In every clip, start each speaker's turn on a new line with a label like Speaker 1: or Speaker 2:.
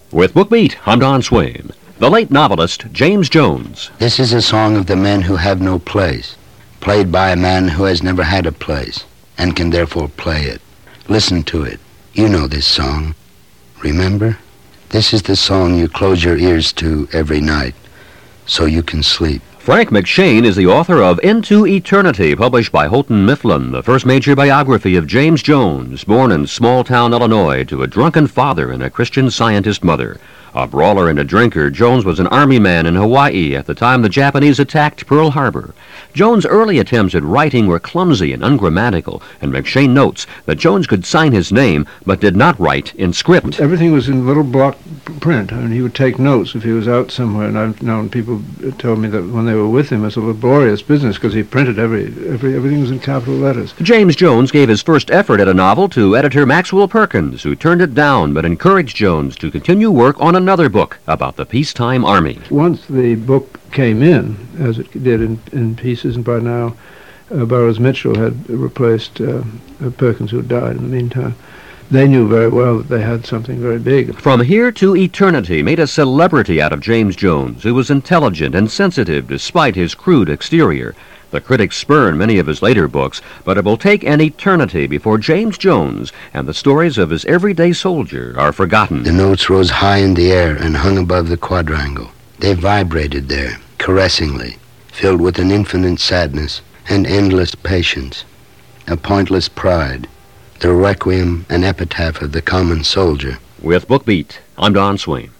Speaker 1: With BookBeat, I'm Don Swain. The late novelist James Jones.
Speaker 2: This is a song of the men who have no place, played by a man who has never had a place, and can therefore play it. Listen to it. You know this song. Remember? This is the song you close your ears to every night, so you can sleep.
Speaker 1: Frank McShane is the author of Into Eternity, published by Houghton Mifflin, the first major biography of James Jones, born in small-town Illinois to a drunken father and a Christian Scientist mother. A brawler and a drinker, Jones was an army man in Hawaii at the time the Japanese attacked Pearl Harbor. Jones' early attempts at writing were clumsy and ungrammatical, and McShane notes that Jones could sign his name but did not write in script.
Speaker 3: Everything was in little block print, and he would take notes if he was out somewhere, and I've known people told me that when they were with him it was a laborious business because he printed everything was in capital letters.
Speaker 1: James Jones gave his first effort at a novel to editor Maxwell Perkins, who turned it down but encouraged Jones to continue work on another book about the peacetime army.
Speaker 3: Once the book came in, as it did in pieces, and by now Burroughs Mitchell had replaced Perkins, who had died in the meantime, they knew very well that they had something very big.
Speaker 1: From Here to Eternity made a celebrity out of James Jones, who was intelligent and sensitive despite his crude exterior. The critics spurn many of his later books, but it will take an eternity before James Jones and the stories of his everyday soldier are forgotten.
Speaker 2: The notes rose high in the air and hung above the quadrangle. They vibrated there, caressingly, filled with an infinite sadness and endless patience, a pointless pride, the requiem and epitaph of the common soldier.
Speaker 1: With BookBeat, I'm Don Swain.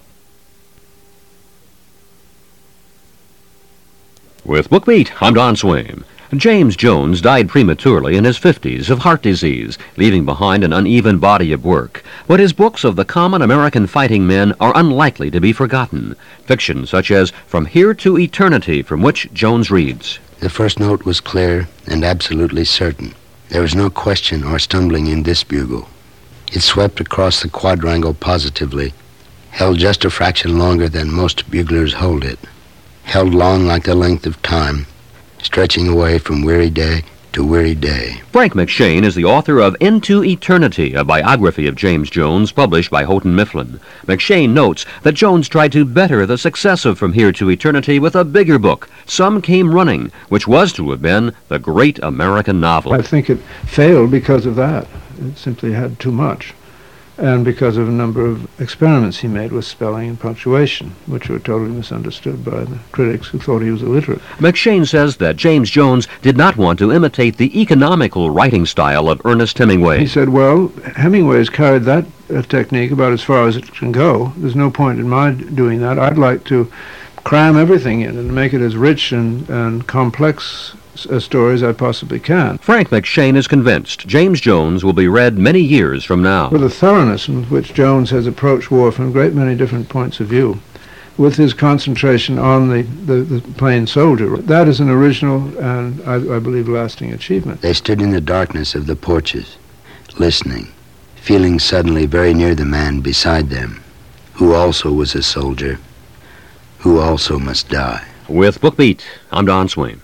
Speaker 1: With BookBeat, I'm Don Swain. James Jones died prematurely in his 50s of heart disease, leaving behind an uneven body of work. But his books of the common American fighting men are unlikely to be forgotten. Fiction such as From Here to Eternity, from which Jones reads,
Speaker 2: The first note was clear and absolutely certain. There was no question or stumbling in this bugle. It swept across the quadrangle positively, held just a fraction longer than most buglers hold it, held long like the length of time, stretching away from weary day to weary day.
Speaker 1: Frank McShane is the author of Into Eternity, a biography of James Jones, published by Houghton Mifflin. McShane notes that Jones tried to better the success of From Here to Eternity with a bigger book, Some Came Running, which was to have been the great American novel.
Speaker 3: I think it failed because of that. It simply had too much. And because of a number of experiments he made with spelling and punctuation, which were totally misunderstood by the critics who thought he was illiterate.
Speaker 1: McShane says that James Jones did not want to imitate the economical writing style of Ernest Hemingway.
Speaker 3: He said, well, Hemingway's carried that technique about as far as it can go. There's no point in my doing that. I'd like to cram everything in and make it as rich and complex a story as I possibly can.
Speaker 1: Frank McShane is convinced James Jones will be read many years from now.
Speaker 3: With the thoroughness with which Jones has approached war from a great many different points of view, with his concentration on the plain soldier, that is an original and, I believe, lasting achievement.
Speaker 2: They stood in the darkness of the porches, listening, feeling suddenly very near the man beside them, who also was a soldier, who also must die.
Speaker 1: With BookBeat, I'm Don Swain.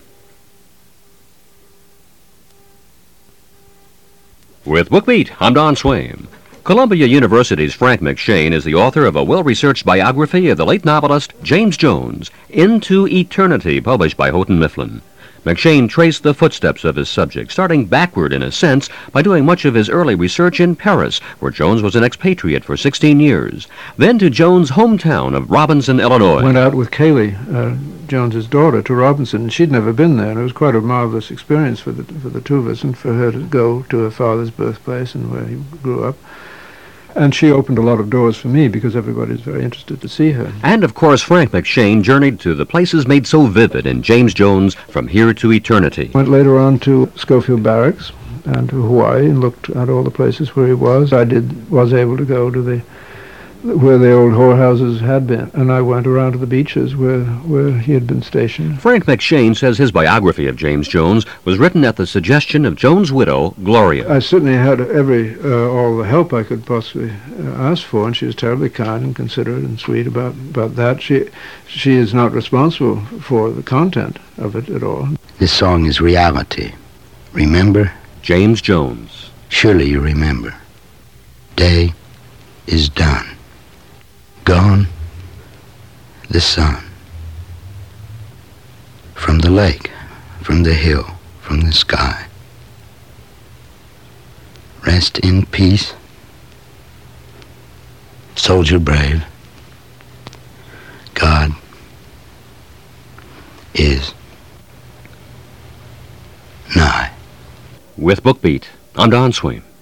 Speaker 1: With BookBeat, I'm Don Swain. Columbia University's Frank McShane is the author of a well-researched biography of the late novelist James Jones, Into Eternity, published by Houghton Mifflin. McShane traced the footsteps of his subject, starting backward in a sense by doing much of his early research in Paris, where Jones was an expatriate for 16 years. Then to Jones' hometown of Robinson, Illinois.
Speaker 3: Went out with Kaylee, Jones's daughter, to Robinson, and she'd never been there, and it was quite a marvelous experience for the two of us, and for her to go to her father's birthplace and where he grew up. And she opened a lot of doors for me because everybody was very interested to see her.
Speaker 1: And, of course, Frank McShane journeyed to the places made so vivid in James Jones' From Here to Eternity.
Speaker 3: Went later on to Schofield Barracks and to Hawaii and looked at all the places where he was. I was able to go to where the old whorehouses had been, and I went around to the beaches where he had been stationed.
Speaker 1: Frank McShane says his biography of James Jones was written at the suggestion of Jones' widow, Gloria.
Speaker 3: I certainly had all the help I could possibly ask for, and she was terribly kind and considerate and sweet about that. She is not responsible for the content of it at all.
Speaker 2: This song is reality. Remember?
Speaker 1: James Jones.
Speaker 2: Surely you remember. Day is done. gone the sun. From the lake, from the hill, from the sky. Rest in peace, soldier brave. God is nigh.
Speaker 1: With BookBeat, I'm Don Swain.